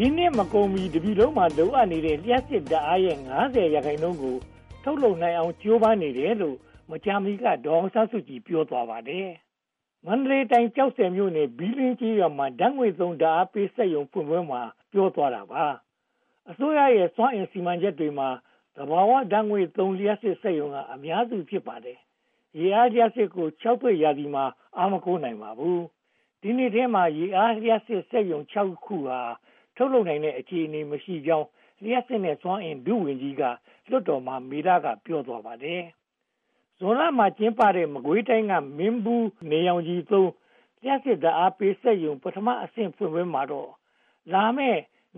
ဒီနှစ်မကုန်မီတပြည်လုံးမှာလိုအပ်နေတဲ့လျှပ်စစ်ဓာတ်အားရဲ့50%ကိုထုတ်လုပ်နိုင်အောင်ကြိုးပမ်းနေတယ်လို့မကြာမီကဒေါ်အောင်ဆန်းစုကြည်ပြောသွားပါတယ်။မန္တလေးတိုင်းကျောက်ဆည်မြို့နယ်ဘီလင်းကြီးရွာမှာဓာတ်ငွေ့သုံးဓာတ်အားပေးစက်ရုံဖွင့်ပွဲမှာပြောသွားတာပါ။အစိုးရရဲ့စွမ်းအင်စီမံချက်တွေမှာသဘာဝဓာတ်ငွေ့သုံးလျှပ်စစ်စက်ရုံကအများစုဖြစ်ပါတယ်။ရေအားလျှပ်စစ်ကို6သွေ့ရာသီမှာအားမကိုးနိုင်ပါဘူး။ဒီနှစ်ထဲမှာရေအားလျှပ်စစ်စက်ရုံ6ခုဟာထုတ်လုပ်နိုင်တဲ့အခြေအနေမရှိကြောင်းလျှပ်စစ်နဲ့စွမ်းအင်ဒုဝန်ကြီးကလွှတ်တော်မှာမေလကပြောသွားပါတယ်။ဇွန်လမှာကျင်းပတဲ့မကွေးတိုင်းကမင်းဘူးနေရောင်ခြည်သုံးလျှပ်စစ်ဓာတ်အားပေးစက်ရုံပထမအဆင့်ဖွင့်ပွဲမှာတော့လာမယ့်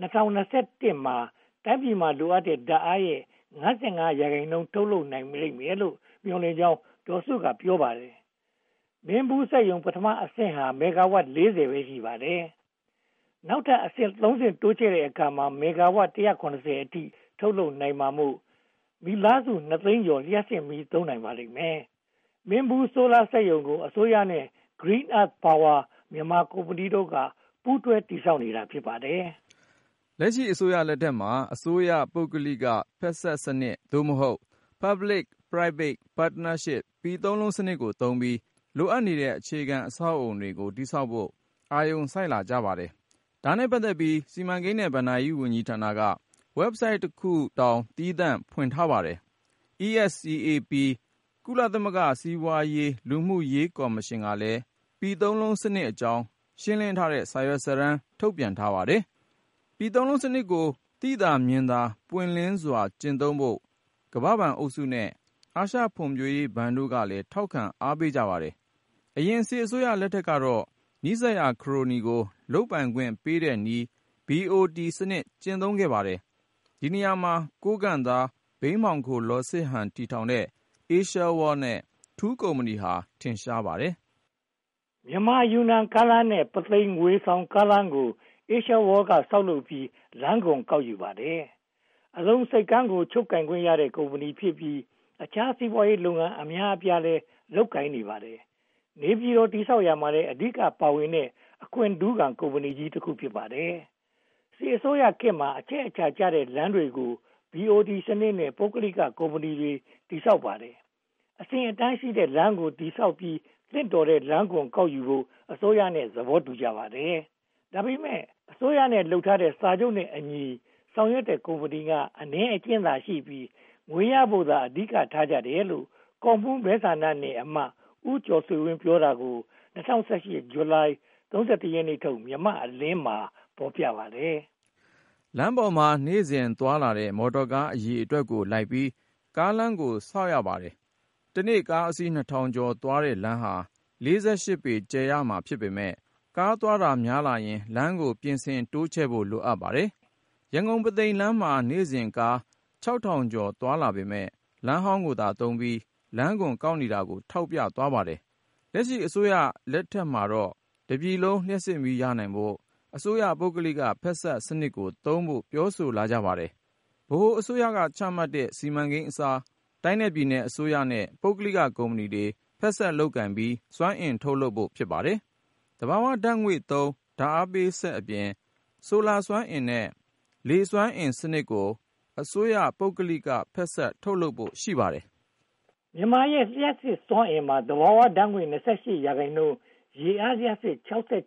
2021မှာတိုင်းပြည်မှာလိုအပ်တဲ့ဓာတ်အားရဲ့55%ထုတ်လုပ်နိုင်လိမ့်မယ်လို့မျှော်လင့်ကြောင်းဒေါ်စုကပြောပါတယ်။မင်းဘူးစက်ရုံပထမအဆင့်ဟာမဂါဝပ်40ပဲရှိပါတယ်။နောက်ထပ်အဆင့်3ဆင့်တိုးချဲ့တဲ့အခါမှာမဂါဝပ်190အထိထုတ်လုပ်နိုင်မှာမို့မီလားစု2သိန်းကျော်လျှပ်စစ်မီးသုံးနိုင်ပါလိမ့်မယ်။မင်းဘူးဆိုလာစက်ရုံကိုအစိုးရနဲ့ Green Earth Power မြန်မာကုမ္ပဏီတို့ကပူးတွဲတည်ဆောက်နေတာဖြစ်ပါတယ်။လက်ရှိအစိုးရလက်ထက်မှာအစိုးရပုဂ္ဂလိကဖက်စပ်စနစ်သို့မဟုတ် Public Private Partnership ပြည်သုံးလုံးစနစ်ကိုသုံးပြီးလိုအပ်နေတဲ့အခြေခံအဆောက်အုံတွေကိုတည်ဆောက်ဖို့အာရုံစိုက်လာကြပါတယ်။ဒါနဲ့ပတ်သက်ပြီးစီမံကိန်းနဲ့ဘဏ္ဍာရေးဝန်ကြီးဌာနက website တစ်ခုတောင်သီးသန့်ဖွင့်ထားပါတယ်။ ESCAP ကုလသမဂ္ဂစီးပွားရေးလူမှုရေးကော်မရှင်ကလည်းပြည်သုံးလုံးစနစ်အကြောင်းရှင်းလင်းထားတဲ့စာရွက်စာတမ်းထုတ်ပြန်ထားပါတယ်။ပြည်သုံးလုံးစနစ်ကိုသိသာမြင်သာပွင့်လင်းစွာကျင့်သုံးဖို့ကမ္ဘာ့ဘဏ်အုပ်စုနဲ့အာရှဖွံ့ဖြိုးရေးဘဏ်တို့ကလည်းထောက်ခံအားပေးကြပါတယ်။အရင်စစ်အစိုးရလက်ထက်ကတော့နီးစပ်ရာခရိုနီကိုလုပ်ပိုင်ခွင့်ပေးတဲ့နည်း BOT စနစ်ကျင့်သုံးခဲ့ပါတယ်။ဒီနေရာမှာကိုးကန့်သားဘိန်းမောင်ခိုလော်စစ်ဟန်တည်ထောင်တဲ့ Asia World နဲ့ထူးကုမ္ပဏီဟာထင်ရှားပါတယ်။မြန်မာယူနန်ကားလမ်းနဲ့ပသိမ်ငွေဆောင်ကားလမ်းကို Asia World ကဆောက်လုပ်ပြီးလမ်းကုန်ကောက်ယူပါတယ်။အလုံးစိတ်ကမ်းကိုချုပ်ကင်ခွင့်ရတဲ့ကုမ္ပဏီဖြစ်ပြီးအခြားစီးပွားရေးလုပ်ငန်းအများအပြားလည်းလုပ်ကိုင်နေပါတယ်။နေပြည်တော်တည်ဆောက်ရမှာလည်းအဓိကပါဝင်တဲ့အခွင့်ထူးခံကုမ္ပဏီကြီးတစ်ခုဖြစ်ပါတယ်။စီအစိုးရခေတ်မှာအချက်အချာကျတဲ့လမ်းတွေကို BOT စနစ်နဲ့ပုဂ္ဂလိကကုမ္ပဏီတွေတည်ဆောက်ပါတယ်။အစဉ်အတိုင်းရှိတဲ့လမ်းကိုတည်ဆောက်ပြီးသင့်တော်တဲ့လမ်းကုန်ကောက်ယူဖို့အစိုးရနဲ့သဘောတူကြပါတယ်။ဒါပေမဲ့အစိုးရနဲ့လှုပ်ထားတဲ့စာချုပ်နဲ့အညီဆောင်ရွက်တဲ့ကုမ္ပဏီကအနည်းအကျဉ်းသာရှိပြီးငွေရဖို့သာအဓိကထားကြတယ်လို့ကော်မှုမဲဆန္ဒနယ်အမတ်ဦးကျော်ဆွေဝင်းပြောတာကို2018ဇူလိုင်31ရက်နေ့ထုတ်မြန်မာအလင်းမှာပေါ်ပြပါတယ်။လမ်းပေါ်မှာနေ့စဉ်သွားလာတဲ့မော်တော်ကားအရေအတွက်ကိုလိုက်ပြီးကားလမ်းကိုဆောက်ရပါတယ်။တနေ့ကားအစီး2000ကျော်သွားတဲ့လမ်းဟာ48ပေကျယ်ရမှာဖြစ်ပေမဲ့ကားသွားတာများလာရင်လမ်းကိုပြင်ဆင်တိုးချဲ့ဖို့လိုအပ်ပါတယ်။ရန်ကုန်ပသိမ်လမ်းမှာနေ့စဉ်ကား6000ကျော်သွားလာပေမဲ့လမ်းဟောင်းကိုသာသုံးပြီးလမ်းကုန်ကောက်နေတာကိုထောက်ပြသွားပါတယ်။လက်ရှိအစိုးရလက်ထက်မှာတော့တပြည်လုံးလျှပ်စစ်မီးရနိုင်ဖို့အစိုးရပုဂ္ဂလိကဖက်စပ်စနစ်ကိုသုံးဖို့ပြောဆိုလာကြပါတယ်။ဗဟိုအစိုးရကချမှတ်တဲ့စီမံကိန်းအစားတိုင်းနဲ့ပြည်နယ်အစိုးရနဲ့ပုဂ္ဂလိကကုမ္ပဏီတွေဖက်စပ်လုပ်ကင်ပြီးစွမ်းအင်ထုတ်လုပ်ဖို့ဖြစ်ပါတယ်။သဘာဝဓာတ်ငွေ့သုံးဓာတ်အားပေးစက်အပြင်ဆိုလာစွမ်းအင်နဲ့လေစွမ်းအင်စနစ်ကိုအစိုးရပုဂ္ဂလိကဖက်စပ်ထုတ်လုပ်ဖို့ရှိပါတယ်။မြန်မာရဲ့လျှပ်စစ်စွမ်းအင်မှာသဘာဝဓာတ်ငွေ့28%ရေအားလျှပ်စစ်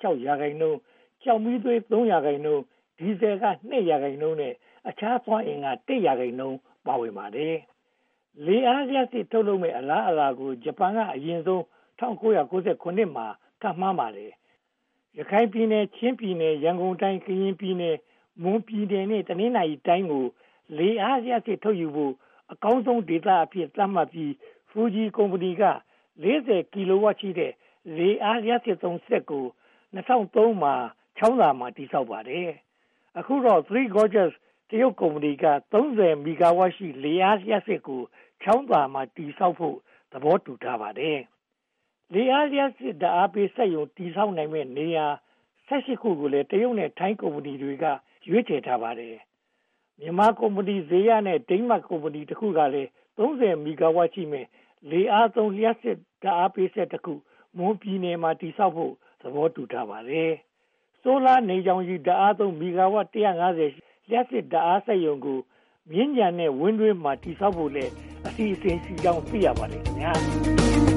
66%ကြောက်မီးသွေး3%ဒီဇယ်က2%နဲ့အခြားစွမ်းအင်က1%ပါဝင်ပါတယ်။လေအားလျှပ်စစ်ထုတ်လုပ်မဲ့အလားအလာကိုဂျပန်ကအရင်ဆုံး1999မှာခန့်မှန်းပါတယ်။ရခိုင်ပြည်နယ်ချင်းပြည်နယ်ရန်ကုန်တိုင်းကရင်ပြည်နယ်မွန်ပြည်နယ်နဲ့တနင်္သာရီတိုင်းကိုလေအားလျှပ်စစ်ထုတ်ယူဖို့အကောင်းဆုံးဒေသအဖြစ်သတ်မှတ်ပြီးဖူဂျီကုမ္ပဏီက40ကီလိုဝပ်ရှိတဲ့လေအားလျှပ်စစ်သုံးစက်ကို2003မှာချောင်းသာမှာတည်ဆောက်ပါတယ်။အခုတော့ Three Gorges တရုတ်ကုမ္ပဏီက30မီဂါဝပ်ရှိလေအားလျှပ်စစ်ကိုချောင်းသာမှာတည်ဆောက်ဖို့သဘောတူထားပါတယ်။လေအားလျှပ်စစ်ဓာတ်အားပေးစက်ရုံတည်ဆောက်နိုင်မဲ့နေရာ18ခုကိုလည်းတရုတ်နဲ့ထိုင်းကုမ္ပဏီတွေကရွေးချယ်ထားပါတယ်။မြန်မာကုမ္ပဏီဇေယျနဲ့ဒိန်းမတ်ကုမ္ပဏီတစ်ခုကလည်း30မီဂါဝပ်ရှိမဲ့လေအားသုံးလျှပ်စစ်ဓာတ်အားပေးစက်တစ်ခုမွန်ပြည်နယ်မှာတည်ဆောက်ဖို့သဘောတူထားပါတယ်ဆိုလာနေကြောင်ကြီးဓာတ်အားသုံးမီဂါဝပ်150လျှပ်စစ်ဓာတ်အားစက်ရုံကိုမြင်းကြံနဲ့ဝင်းတွင်းမှာတည်ဆောက်ဖို့လည်းအစီအစဉ်ရှိကြောင်းသိရပါတယ်ခင်ဗျာ